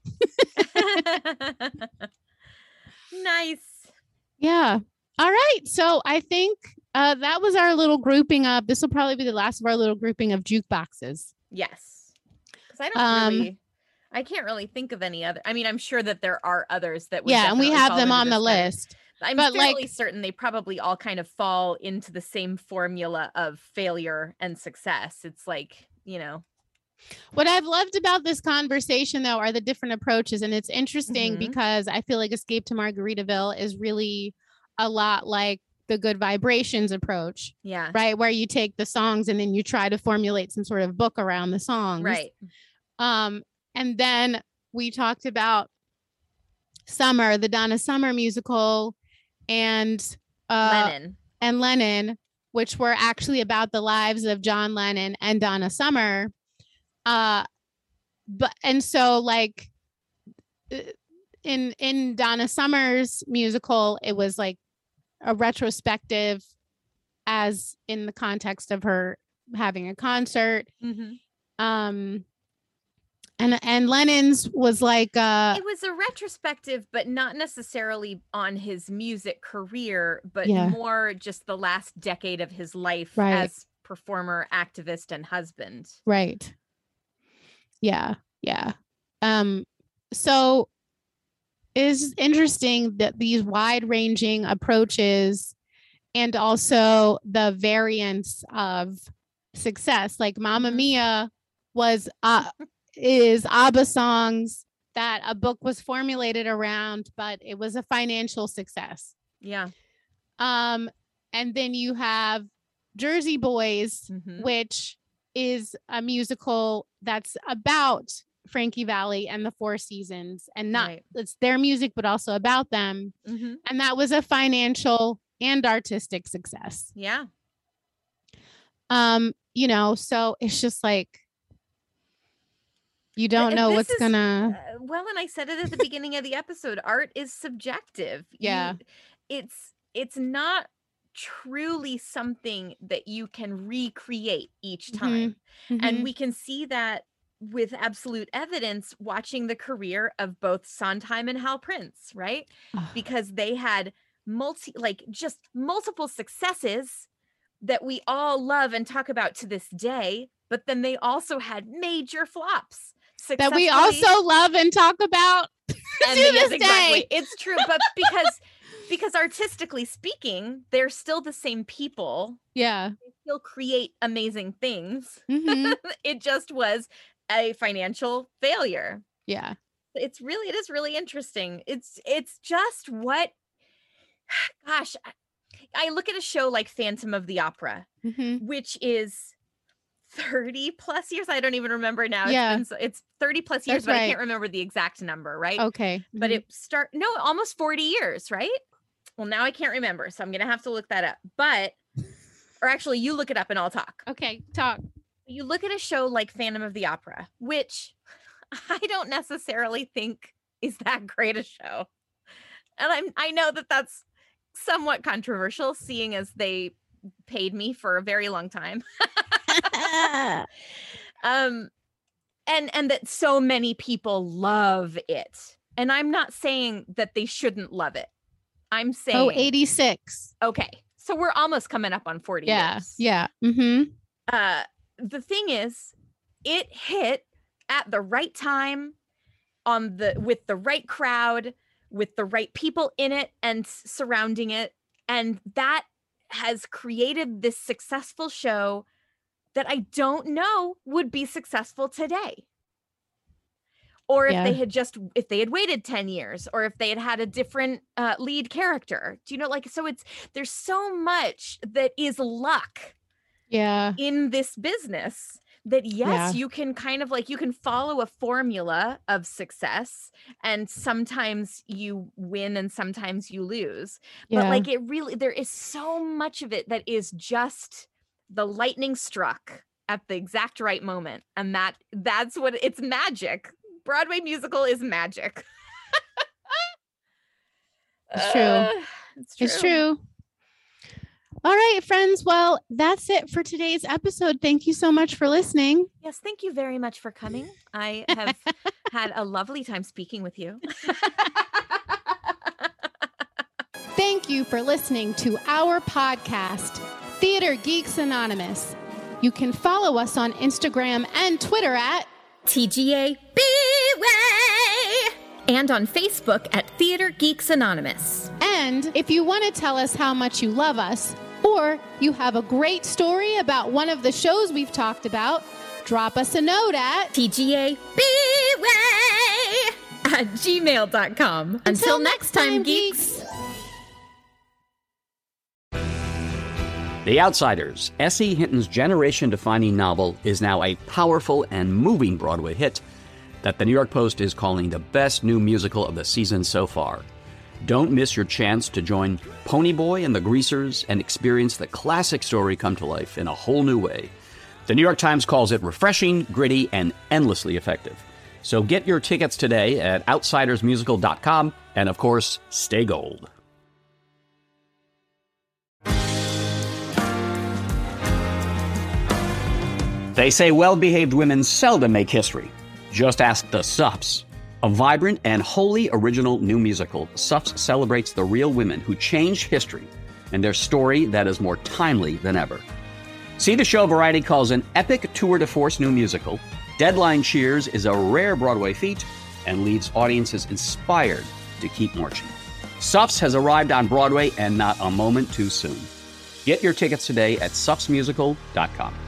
Nice. Yeah. All right. So I think uh that was our little grouping of, this will probably be the last of our little grouping of jukeboxes. Yes. Because I don't Um, really, I can't really think of any other. I mean, I'm sure that there are others that would Yeah, and we definitely have fall them into on the this category. list. I'm but, fairly like- certain they probably all kind of fall into the same formula of failure and success. It's like, you know, What I've loved about this conversation, though, are the different approaches. And it's interesting Mhm. because I feel like Escape to Margaritaville is really a lot like the Good Vibrations approach, yeah, right? Where you take the songs and then you try to formulate some sort of book around the songs. right. Um, and then we talked about Summer, the Donna Summer musical, and uh, Lennon. and Lennon, which were actually about the lives of John Lennon and Donna Summer. Uh, but, and so like in, in Donna Summer's musical, it was like a retrospective as in the context of her having a concert. Mm-hmm. Um, and, and Lennon's was like, uh, it was a retrospective, but not necessarily on his music career, but Yeah. more just the last decade of his life Right. as performer, activist, and husband. right. Yeah. Yeah. Um, so it is interesting that these wide ranging approaches and also the variance of success, like Mamma Mhm. Mia was, uh, is ABBA songs that a book was formulated around, but it was a financial success. Yeah. Um, and then you have Jersey Boys, Mhm. which is a musical that's about Frankie Valli and the Four Seasons, and not Right. it's their music, but also about them. Mhm. And that was a financial and artistic success. Yeah. Um, you know, so it's just like you don't And know this what's is, gonna uh, well, and I said it at the beginning of the episode, art is subjective. You- Yeah. it's it's not truly something that you can recreate each Mhm. time. Mhm. And we can see that with absolute evidence watching the career of both Sondheim and Hal Prince, right? Ugh. Because they had multi like just multiple successes that we all love and talk about to this day, but then they also had major flops. that we successfully- also love and talk about and to yes, this exactly. day. It's true, but because because artistically speaking, they're still the same people. Yeah. They still create amazing things. Mhm. It just was a financial failure. Yeah. It's really it is really interesting. It's it's just what gosh, I, I look at a show like Phantom of the Opera, Mhm. which is thirty plus years. I don't even remember now. It's Yeah. been so, it's thirty plus years, That's but I right. can't remember the exact number, right? Okay. But Mhm. it start no, almost forty years, right? Well, now I can't remember, so I'm gonna have to look that up. But or actually, you look it up and I'll talk. Okay, talk. You look at a show like Phantom of the Opera, which I don't necessarily think is that great a show. And I'm I know that that's somewhat controversial, seeing as they paid me for a very long time. um and and that so many people love it. And I'm not saying that they shouldn't love it. I'm saying Oh, eighty-six. okay. So we're almost coming up on forty Yeah. years. Yeah. Mm-hmm. Uh the thing is, it hit at the right time on the with the right crowd, with the right people in it and s- surrounding it, and that has created this successful show that I don't know would be successful today. Or if Yeah. they had just if they had waited ten years, or if they had had a different uh, lead character. Do you know, like, so it's there's so much that is luck Yeah. in this business that yes, Yeah. you can kind of like you can follow a formula of success, and sometimes you win and sometimes you lose. Yeah. But like it really there is so much of it that is just the lightning struck at the exact right moment, and that that's what it's magic. Broadway musical is magic. It's true. Uh, it's true. It's true. All right, friends. Well, that's it for today's episode. Thank you so much for listening. Yes, thank you very much for coming. I have had a lovely time speaking with you. Thank you for listening to our podcast, Theater Geeks Anonymous. You can follow us on Instagram and Twitter at T G A B-Way! And on Facebook at Theater Geeks Anonymous. And if you want to tell us how much you love us, or you have a great story about one of the shows we've talked about, drop us a note at T G A B-Way! At gmail dot com. Until, next time, geeks. The Outsiders, S E. Hinton's generation-defining novel, is now a powerful and moving Broadway hit that the New York Post is calling the best new musical of the season so far. Don't miss your chance to join Ponyboy and the Greasers and experience the classic story come to life in a whole new way. The New York Times calls it refreshing, gritty, and endlessly effective. So get your tickets today at outsiders musical dot com, and of course, stay gold. They say well-behaved women seldom make history. Just ask the Suffs. A vibrant and wholly original new musical, Suffs celebrates the real women who changed history and their story that is more timely than ever. See the show Variety calls an epic tour de force new musical. Deadline cheers is a rare Broadway feat and leaves audiences inspired to keep marching. Suffs has arrived on Broadway, and not a moment too soon. Get your tickets today at suffs musical dot com.